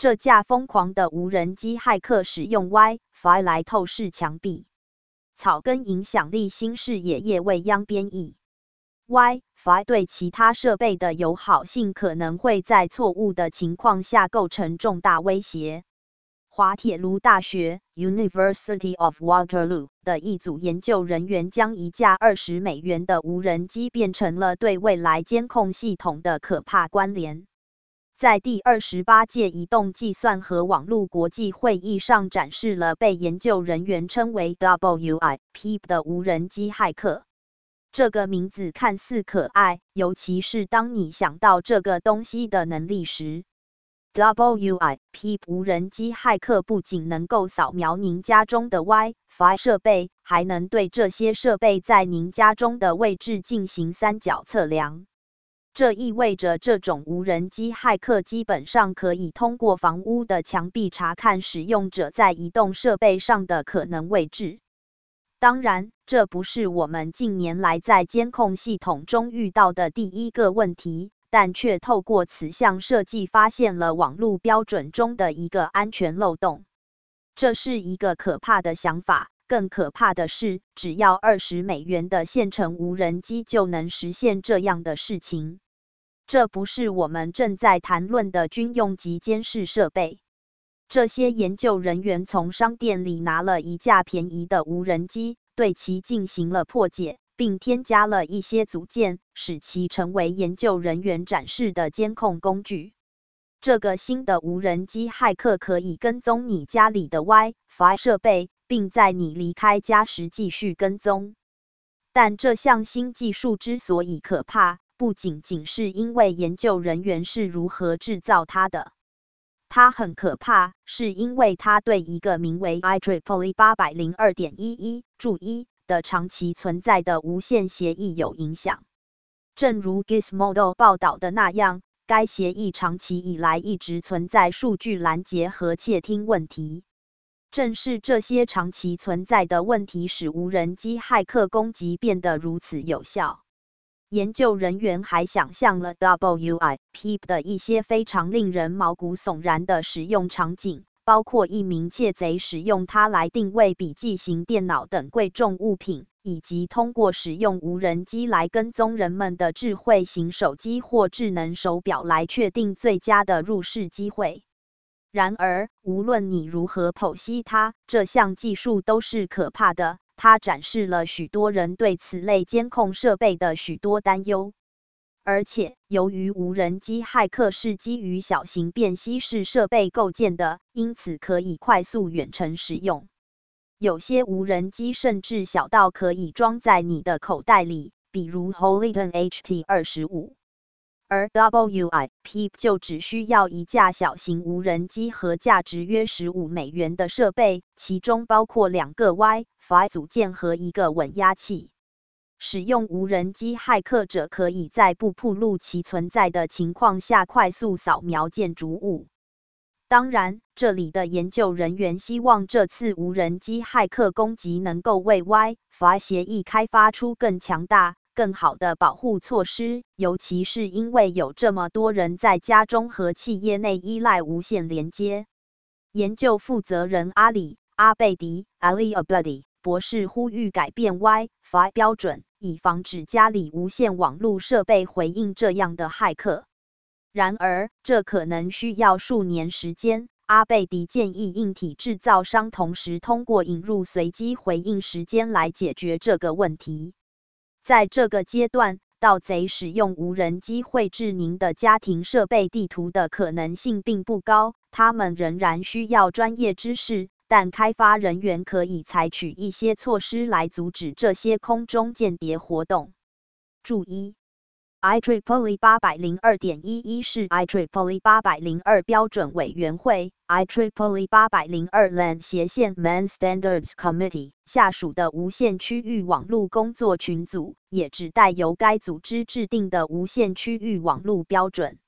这架疯狂的无人机骇客使用 Wi-Fi 来透视墙壁。草根影响力新视野叶未央编译。Wi-Fi 对其他设备的友好性可能会在错误的情况下构成重大威胁。滑铁卢大学 University of Waterloo 的一组研究人员将一架$20的无人机变成了对未来监控系统的可怕关联。在第28届移动计算和网络国际会议上展示了被研究人员称为 WIPEEP 的无人机骇客。这个名字看似可爱，尤其是当你想到这个东西的能力时。WIPEEP 无人机骇客不仅能够扫描您家中的 Wi-Fi 设备，还能对这些设备在您家中的位置进行三角测量。这意味着这种无人机骇客基本上可以通过房屋的墙壁查看使用者在移动设备上的可能位置。当然，这不是我们近年来在监控系统中遇到的第一个问题，但却透过此项设计发现了网络标准中的一个安全漏洞。这是一个可怕的想法，更可怕的是，只要$20的现成无人机就能实现这样的事情。这不是我们正在谈论的军用级监视设备。这些研究人员从商店里拿了一架便宜的无人机，对其进行了破解，并添加了一些组件，使其成为研究人员展示的监控工具。这个新的无人机骇客可以跟踪你家里的 Wi-Fi 设备，并在你离开家时继续跟踪。但这项新技术之所以可怕，不仅仅是因为研究人员是如何制造它的。它很可怕，是因为它对一个名为 IEEE 802.11注意的长期存在的无线协议有影响。正如 Gizmodo 报道的那样，该协议长期以来一直存在数据拦截和窃听问题。正是这些长期存在的问题使无人机骇客攻击变得如此有效。研究人员还想象了 WIPEEP 的一些非常令人毛骨悚然的使用场景，包括一名窃贼使用它来定位笔记型电脑等贵重物品，以及通过使用无人机来跟踪人们的智慧型手机或智能手表来确定最佳的入室机会。然而，无论你如何剖析它，这项技术都是可怕的。它展示了许多人对此类监控设备的许多担忧。而且，由于无人机骇客是基于小型便携式设备构建的，因此可以快速远程使用。有些无人机甚至小到可以装在你的口袋里，比如 Holiton HT-25。而 WIPEEP 就只需要一架小型无人机和价值约$15的设备，其中包括2个 Wi-Fi 组件和一个稳压器。使用无人机骇客者可以在不暴露其存在的情况下快速扫描建筑物。当然，这里的研究人员希望这次无人机骇客攻击能够为 Wi-Fi 协议开发出更强大、更好的保护措施，尤其是因为有这么多人在家中和企业内依赖无线连接。研究负责人阿贝迪 Ali Abedi 博士呼吁改变 Wi-Fi 标准，以防止家里无线网络设备回应这样的骇客。然而，这可能需要数年时间。阿贝迪建议硬体制造商同时通过引入随机回应时间来解决这个问题。在这个阶段，盗贼使用无人机绘制您的家庭设备地图的可能性并不高，他们仍然需要专业知识，但开发人员可以采取一些措施来阻止这些空中间谍活动。注意 IEEE 802.11是 IEEE 802标准委员会 IEEE 802 LAN 斜线 MAN Standards Committee 下属的无线区域网络工作群组，也指代由该组织制定的无线区域网络标准。